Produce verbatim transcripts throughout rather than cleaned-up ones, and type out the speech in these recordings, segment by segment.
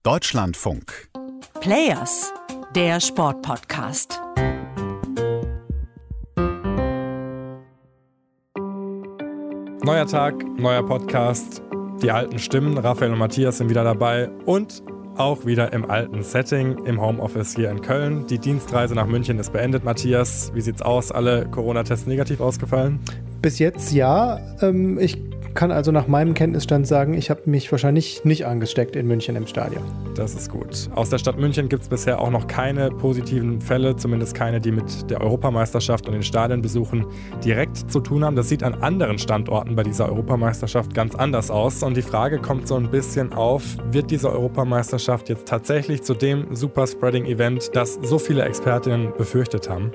Deutschlandfunk. Players, der Sportpodcast. Neuer Tag, neuer Podcast. Die alten Stimmen, Raphael und Matthias sind wieder dabei und auch wieder im alten Setting, im Homeoffice hier in Köln. Die Dienstreise nach München ist beendet. Matthias, wie sieht's aus? Alle Corona-Tests negativ ausgefallen? Bis jetzt ja. Ähm, ich kann also nach meinem Kenntnisstand sagen, ich habe mich wahrscheinlich nicht angesteckt in München im Stadion. Das ist gut. Aus der Stadt München gibt es bisher auch noch keine positiven Fälle, zumindest keine, die mit der Europameisterschaft und den Stadionbesuchen direkt zu tun haben. Das sieht an anderen Standorten bei dieser Europameisterschaft ganz anders aus. Und die Frage kommt so ein bisschen auf, wird diese Europameisterschaft jetzt tatsächlich zu dem Superspreading-Event, das so viele Expertinnen befürchtet haben?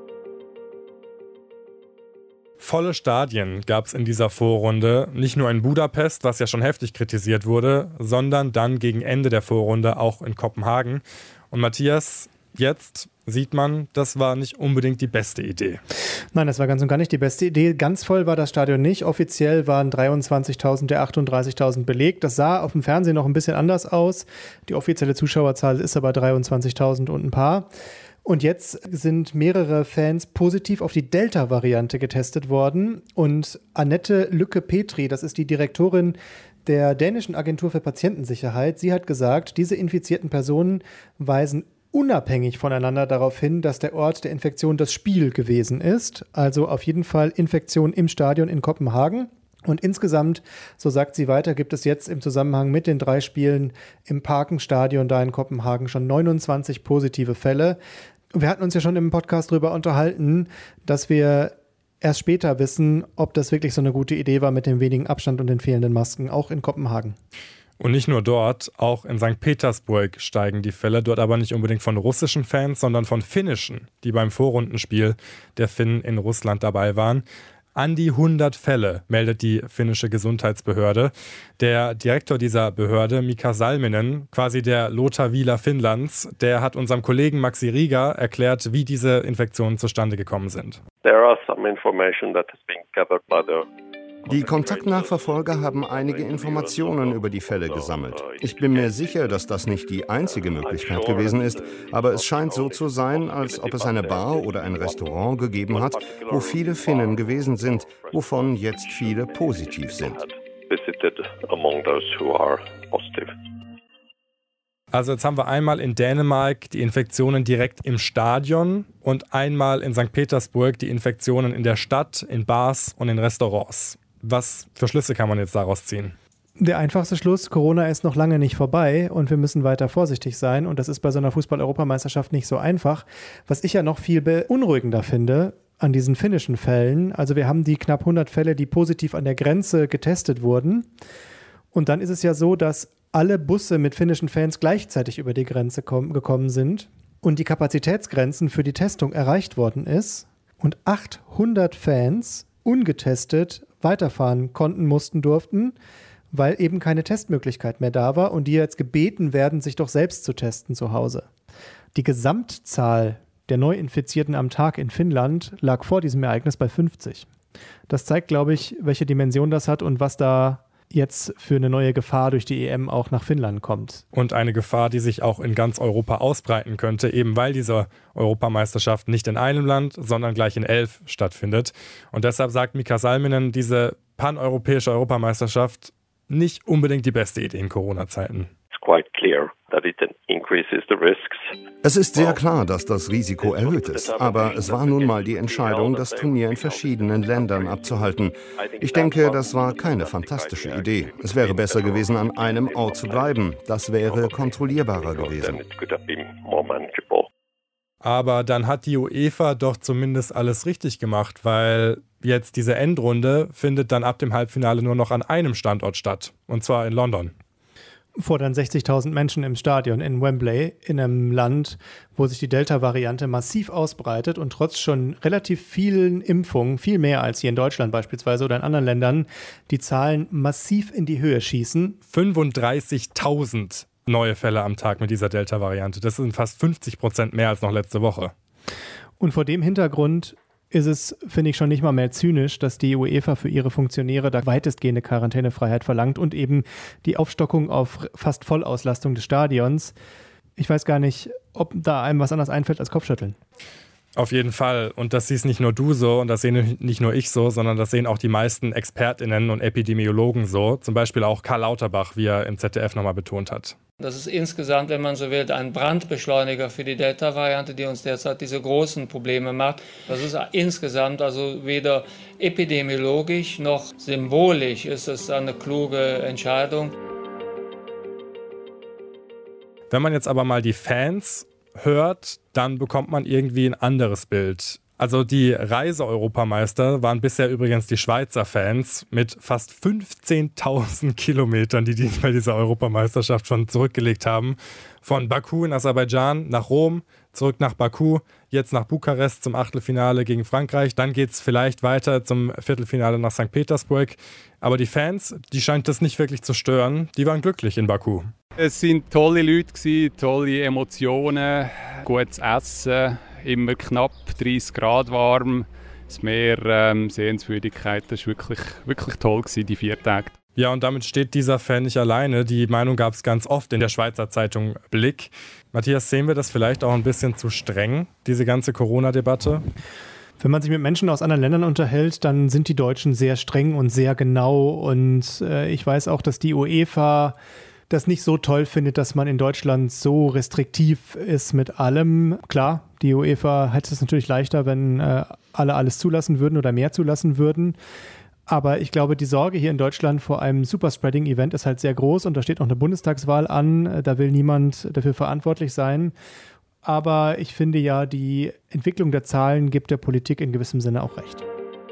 Volle Stadien gab es in dieser Vorrunde, nicht nur in Budapest, was ja schon heftig kritisiert wurde, sondern dann gegen Ende der Vorrunde auch in Kopenhagen. Und Matthias, jetzt sieht man, das war nicht unbedingt die beste Idee. Nein, das war ganz und gar nicht die beste Idee. Ganz voll war das Stadion nicht. Offiziell waren dreiundzwanzigtausend der achtunddreißigtausend belegt. Das sah auf dem Fernsehen noch ein bisschen anders aus. Die offizielle Zuschauerzahl ist aber dreiundzwanzigtausend und ein paar. Und jetzt sind mehrere Fans positiv auf die Delta-Variante getestet worden. Und Annette Lykke-Petri, das ist die Direktorin der dänischen Agentur für Patientensicherheit, sie hat gesagt, diese infizierten Personen weisen unabhängig voneinander darauf hin, dass der Ort der Infektion das Spiel gewesen ist. Also auf jeden Fall Infektion im Stadion in Kopenhagen. Und insgesamt, so sagt sie weiter, gibt es jetzt im Zusammenhang mit den drei Spielen im Parkenstadion da in Kopenhagen schon neunundzwanzig positive Fälle. Wir hatten uns ja schon im Podcast darüber unterhalten, dass wir erst später wissen, ob das wirklich so eine gute Idee war mit dem wenigen Abstand und den fehlenden Masken, auch in Kopenhagen. Und nicht nur dort, auch in Sankt Petersburg steigen die Fälle, dort aber nicht unbedingt von russischen Fans, sondern von finnischen, die beim Vorrundenspiel der Finnen in Russland dabei waren. An die hundert Fälle meldet die finnische Gesundheitsbehörde. Der Direktor dieser Behörde, Mika Salminen, quasi der Lothar Wieler Finnlands, der hat unserem Kollegen Maxi Rieger erklärt, wie diese Infektionen zustande gekommen sind. There are some information that has been gathered by the Die Kontaktnachverfolger haben einige Informationen über die Fälle gesammelt. Ich bin mir sicher, dass das nicht die einzige Möglichkeit gewesen ist, aber es scheint so zu sein, als ob es eine Bar oder ein Restaurant gegeben hat, wo viele Finnen gewesen sind, wovon jetzt viele positiv sind. Also jetzt haben wir einmal in Dänemark die Infektionen direkt im Stadion und einmal in Sankt Petersburg die Infektionen in der Stadt, in Bars und in Restaurants. Was für Schlüsse kann man jetzt daraus ziehen? Der einfachste Schluss, Corona ist noch lange nicht vorbei und wir müssen weiter vorsichtig sein. Und das ist bei so einer Fußball-Europameisterschaft nicht so einfach. Was ich ja noch viel beunruhigender finde an diesen finnischen Fällen, also wir haben die knapp hundert Fälle, die positiv an der Grenze getestet wurden. Und dann ist es ja so, dass alle Busse mit finnischen Fans gleichzeitig über die Grenze kom- gekommen sind und die Kapazitätsgrenzen für die Testung erreicht worden ist und achthundert Fans ungetestet weiterfahren konnten, mussten, durften, weil eben keine Testmöglichkeit mehr da war und die jetzt gebeten werden, sich doch selbst zu testen zu Hause. Die Gesamtzahl der Neuinfizierten am Tag in Finnland lag vor diesem Ereignis bei fünfzig. Das zeigt, glaube ich, welche Dimension das hat und was da jetzt für eine neue Gefahr durch die E M auch nach Finnland kommt. Und eine Gefahr, die sich auch in ganz Europa ausbreiten könnte, eben weil diese Europameisterschaft nicht in einem Land, sondern gleich in elf stattfindet. Und deshalb sagt Mika Salminen, diese paneuropäische Europameisterschaft nicht unbedingt die beste Idee in Corona-Zeiten. Es ist sehr klar, dass das Risiko erhöht ist, aber es war nun mal die Entscheidung, das Turnier in verschiedenen Ländern abzuhalten. Ich denke, das war keine fantastische Idee. Es wäre besser gewesen, an einem Ort zu bleiben. Das wäre kontrollierbarer gewesen. Aber dann hat die UEFA doch zumindest alles richtig gemacht, weil jetzt diese Endrunde findet dann ab dem Halbfinale nur noch an einem Standort statt, und zwar in London. Vor dann sechzigtausend Menschen im Stadion in Wembley, in einem Land, wo sich die Delta-Variante massiv ausbreitet und trotz schon relativ vielen Impfungen, viel mehr als hier in Deutschland beispielsweise oder in anderen Ländern, die Zahlen massiv in die Höhe schießen. fünfunddreißigtausend neue Fälle am Tag mit dieser Delta-Variante. Das sind fast fünfzig Prozent mehr als noch letzte Woche. Und vor dem Hintergrund ist es, finde ich, schon nicht mal mehr zynisch, dass die UEFA für ihre Funktionäre da weitestgehende Quarantänefreiheit verlangt und eben die Aufstockung auf fast Vollauslastung des Stadions. Ich weiß gar nicht, ob da einem was anderes einfällt als Kopfschütteln. Auf jeden Fall. Und das siehst nicht nur du so und das sehen nicht nur ich so, sondern das sehen auch die meisten ExpertInnen und Epidemiologen so. Zum Beispiel auch Karl Lauterbach, wie er im Z D F nochmal betont hat. Das ist insgesamt, wenn man so will, ein Brandbeschleuniger für die Delta-Variante, die uns derzeit diese großen Probleme macht. Das ist insgesamt also weder epidemiologisch noch symbolisch ist es eine kluge Entscheidung. Wenn man jetzt aber mal die Fans hört, dann bekommt man irgendwie ein anderes Bild. Also die Reise-Europameister waren bisher übrigens die Schweizer Fans mit fast fünfzehntausend Kilometern, die die bei dieser Europameisterschaft schon zurückgelegt haben. Von Baku in Aserbaidschan nach Rom, zurück nach Baku, jetzt nach Bukarest zum Achtelfinale gegen Frankreich. Dann geht es vielleicht weiter zum Viertelfinale nach Sankt Petersburg. Aber die Fans, die scheint das nicht wirklich zu stören. Die waren glücklich in Baku. Es sind tolle Leute, tolle Emotionen, gutes Essen, immer knapp dreißig Grad warm, das Meer, ähm, Sehenswürdigkeit, das war wirklich, wirklich toll gewesen, die vier Tage. Ja, und damit steht dieser Fan nicht alleine. Die Meinung gab es ganz oft in der Schweizer Zeitung Blick. Matthias, sehen wir das vielleicht auch ein bisschen zu streng, diese ganze Corona-Debatte? Wenn man sich mit Menschen aus anderen Ländern unterhält, dann sind die Deutschen sehr streng und sehr genau. Und äh, ich weiß auch, dass die UEFA das nicht so toll findet, dass man in Deutschland so restriktiv ist mit allem. Klar, die UEFA hätte es natürlich leichter, wenn äh, alle alles zulassen würden oder mehr zulassen würden. Aber ich glaube, die Sorge hier in Deutschland vor einem Superspreading-Event ist halt sehr groß und da steht noch eine Bundestagswahl an. Da will niemand dafür verantwortlich sein. Aber ich finde ja, die Entwicklung der Zahlen gibt der Politik in gewissem Sinne auch recht.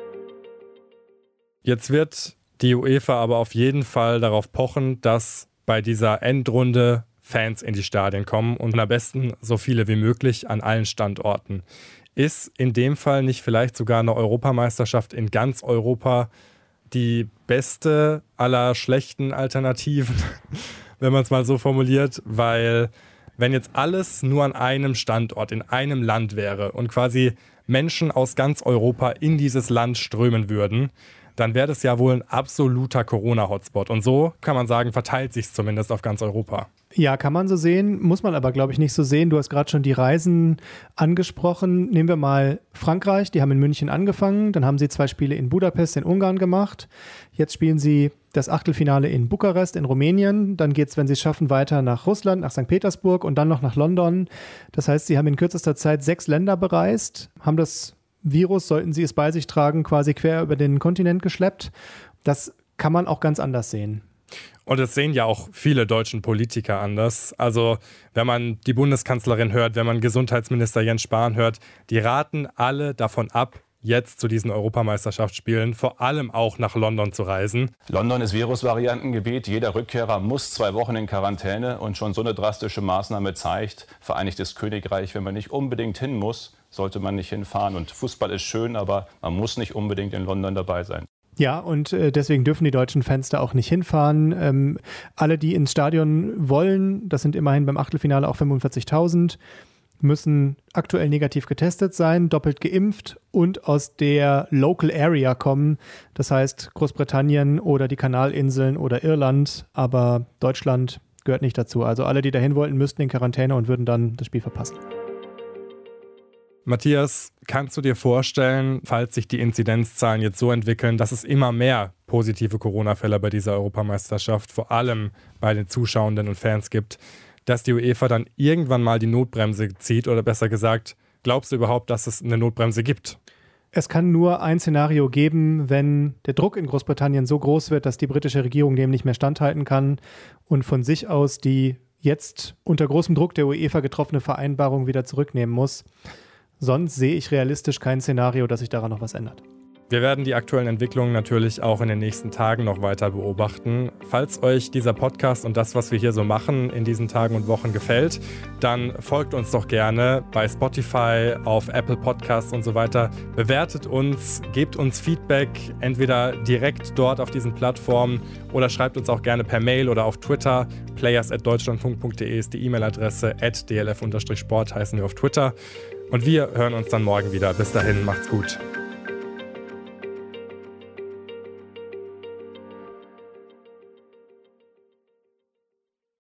Jetzt wird die UEFA aber auf jeden Fall darauf pochen, dass bei dieser Endrunde Fans in die Stadien kommen und am besten so viele wie möglich an allen Standorten. Ist in dem Fall nicht vielleicht sogar eine Europameisterschaft in ganz Europa die beste aller schlechten Alternativen, wenn man es mal so formuliert? Weil wenn jetzt alles nur an einem Standort, in einem Land wäre und quasi Menschen aus ganz Europa in dieses Land strömen würden, dann wäre das ja wohl ein absoluter Corona-Hotspot. Und so, kann man sagen, verteilt sich es zumindest auf ganz Europa. Ja, kann man so sehen, muss man aber, glaube ich, nicht so sehen. Du hast gerade schon die Reisen angesprochen. Nehmen wir mal Frankreich, die haben in München angefangen, dann haben sie zwei Spiele in Budapest in Ungarn gemacht. Jetzt spielen sie das Achtelfinale in Bukarest in Rumänien. Dann geht es, wenn sie es schaffen, weiter nach Russland, nach Sankt Petersburg und dann noch nach London. Das heißt, sie haben in kürzester Zeit sechs Länder bereist, haben das Virus, sollten sie es bei sich tragen, quasi quer über den Kontinent geschleppt. Das kann man auch ganz anders sehen. Und das sehen ja auch viele deutschen Politiker anders. Also wenn man die Bundeskanzlerin hört, wenn man Gesundheitsminister Jens Spahn hört, die raten alle davon ab, jetzt zu diesen Europameisterschaftsspielen vor allem auch nach London zu reisen. London ist Virusvariantengebiet. Jeder Rückkehrer muss zwei Wochen in Quarantäne. Und schon so eine drastische Maßnahme zeigt, Vereinigtes Königreich, wenn man nicht unbedingt hin muss, sollte man nicht hinfahren. Und Fußball ist schön, aber man muss nicht unbedingt in London dabei sein. Ja, und äh, deswegen dürfen die deutschen Fans da auch nicht hinfahren. Ähm, alle, die ins Stadion wollen, das sind immerhin beim Achtelfinale auch fünfundvierzigtausend, müssen aktuell negativ getestet sein, doppelt geimpft und aus der Local Area kommen. Das heißt Großbritannien oder die Kanalinseln oder Irland, aber Deutschland gehört nicht dazu. Also alle, die dahin wollten, müssten in Quarantäne und würden dann das Spiel verpassen. Matthias, kannst du dir vorstellen, falls sich die Inzidenzzahlen jetzt so entwickeln, dass es immer mehr positive Corona-Fälle bei dieser Europameisterschaft, vor allem bei den Zuschauenden und Fans gibt, dass die UEFA dann irgendwann mal die Notbremse zieht? Oder besser gesagt, glaubst du überhaupt, dass es eine Notbremse gibt? Es kann nur ein Szenario geben, wenn der Druck in Großbritannien so groß wird, dass die britische Regierung dem nicht mehr standhalten kann und von sich aus die jetzt unter großem Druck der UEFA getroffene Vereinbarung wieder zurücknehmen muss. Sonst sehe ich realistisch kein Szenario, dass sich daran noch was ändert. Wir werden die aktuellen Entwicklungen natürlich auch in den nächsten Tagen noch weiter beobachten. Falls euch dieser Podcast und das, was wir hier so machen, in diesen Tagen und Wochen gefällt, dann folgt uns doch gerne bei Spotify, auf Apple Podcasts und so weiter. Bewertet uns, gebt uns Feedback, entweder direkt dort auf diesen Plattformen oder schreibt uns auch gerne per Mail oder auf Twitter. players at deutschlandfunk punkt de ist die E-Mail-Adresse, at d l f Sport heißen wir auf Twitter. Und wir hören uns dann morgen wieder. Bis dahin, macht's gut.